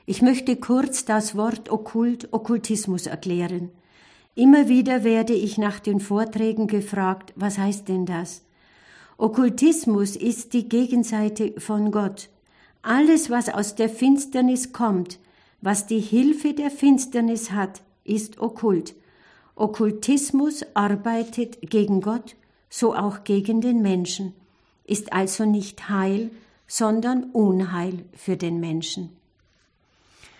Ich möchte kurz das Wort Okkult, Okkultismus erklären. Immer wieder werde ich nach den Vorträgen gefragt, was heißt denn das? Okkultismus ist die Gegenseite von Gott. Alles, was aus der Finsternis kommt, was die Hilfe der Finsternis hat, ist okkult. Okkultismus arbeitet gegen Gott, so auch gegen den Menschen, ist also nicht Heil, sondern Unheil für den Menschen.